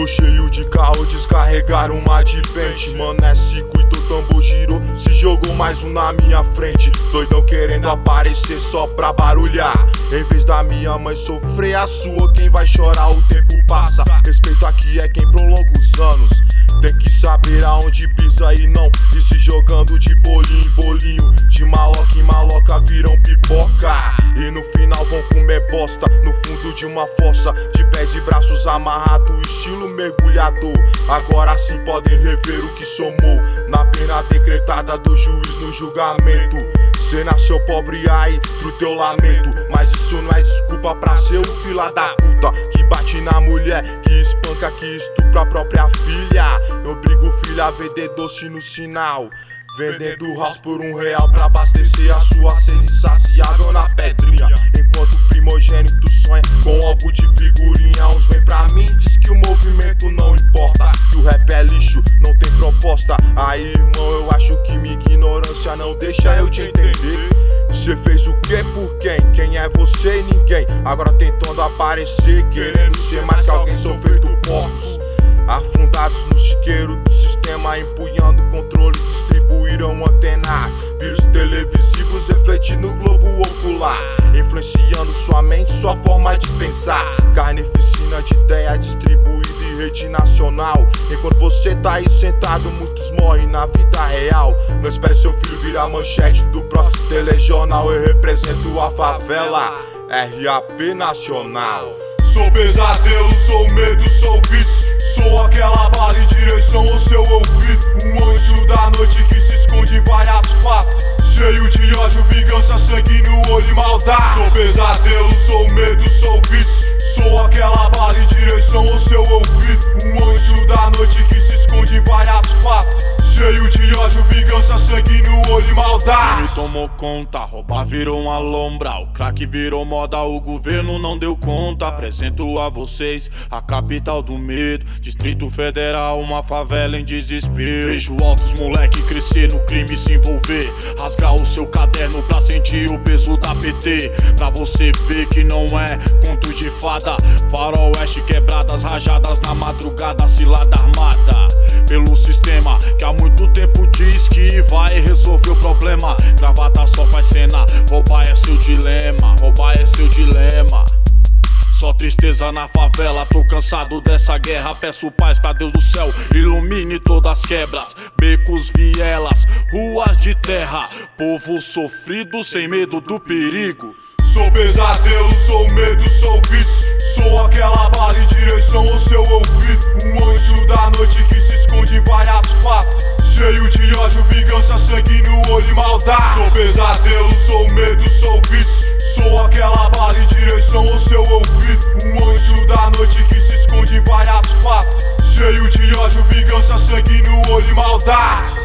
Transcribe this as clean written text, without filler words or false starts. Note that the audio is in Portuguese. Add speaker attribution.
Speaker 1: Tô cheio de carro, descarregaram uma de pente. Mano, se cuidou, tambor girou, se jogou mais um na minha frente. Doidão querendo aparecer só pra barulhar. Em vez da minha mãe sofrer a sua, quem vai chorar o tempo passa. Respeito aqui é quem prolonga os anos. Tem que saber aonde pisa e não ir se jogando de bolinho em bolinho. De maloca em maloca viram pipoca e no final vão comer bosta no fundo de uma fossa, de pés e braços amarrados, estilo mergulhador. Agora sim podem rever o que somou na pena decretada do juiz no julgamento. Cê nasceu pobre aí pro teu lamento, mas isso não é desculpa pra ser o fila da puta que bate na mulher, que espanca, que estupra a própria filha. Eu obrigo o filho a vender doce no sinal, vendendo house por R$1 pra abastecer a sua sede insaciável na pedrinha. Enquanto o primogênito sonha com algo de figurinha, uns vem pra mim e diz que o movimento não importa, que o rap é lixo, não tem proposta. Aí irmão, eu acho que minha ignorância não deixa eu te entender. Cê fez o que por quem? Quem é você e ninguém? Agora tentando aparecer, querendo ser mais que alguém. Sou feito porcos afundados no chiqueiro do sistema, empunhando controle, distribuíram antenas, vírus televisivos refletindo no globo ocular, influenciando sua mente, sua forma de pensar. Carnificina de ideia distribuída em rede nacional. Enquanto você tá aí sentado, muitos morrem na vida real. Não espere seu filho virar manchete do próximo telejornal. Eu represento a favela, RAP nacional.
Speaker 2: Sou pesadelo, sou medo, sou vício. Sou aquela bala em direção ao seu ouvido. Um anjo da noite que se esconde em várias faces, cheio de ódio, vingança, sangue no olho e maldade. Sou pesadelo, sou medo, sou vício. Sou aquela bala em direção ao seu ouvido. Um anjo da noite que se esconde em várias faces, cheio de ódio, vingança, sangue no olho e maldade.
Speaker 3: Me tomou conta, roubar virou uma lombra. O crack virou moda, o governo não deu conta. Apresento a vocês a capital do medo, Distrito Federal, uma favela em desespero. Vejo altos moleque crescer no crime, se envolver, rasgar o seu caderno pra sentir o peso da PT. Pra você ver que não é conto de fada. Faroeste, quebradas, rajadas na madrugada, cilada armada pelo sistema que há muito tempo diz que vai resolver o problema. Gravata só faz cena, roubar é seu dilema, roubar é seu dilema. Só tristeza na favela, tô cansado dessa guerra. Peço paz pra Deus do céu, ilumine todas as quebras, becos, vielas, ruas de terra, povo sofrido sem medo do perigo.
Speaker 2: Sou pesadelo, sou medo, sou vício. Sou aquela bala em direção ao seu ouvido. Um anjo da noite que se esconde em várias faces, cheio de ódio, vingança, sangue no olho e maldade. Sou pesadelo, sou medo, sou vício. Sou aquela bala em direção ao seu ouvido. Um anjo da noite que se esconde em várias faces, cheio de ódio, vingança, sangue no olho e maldade.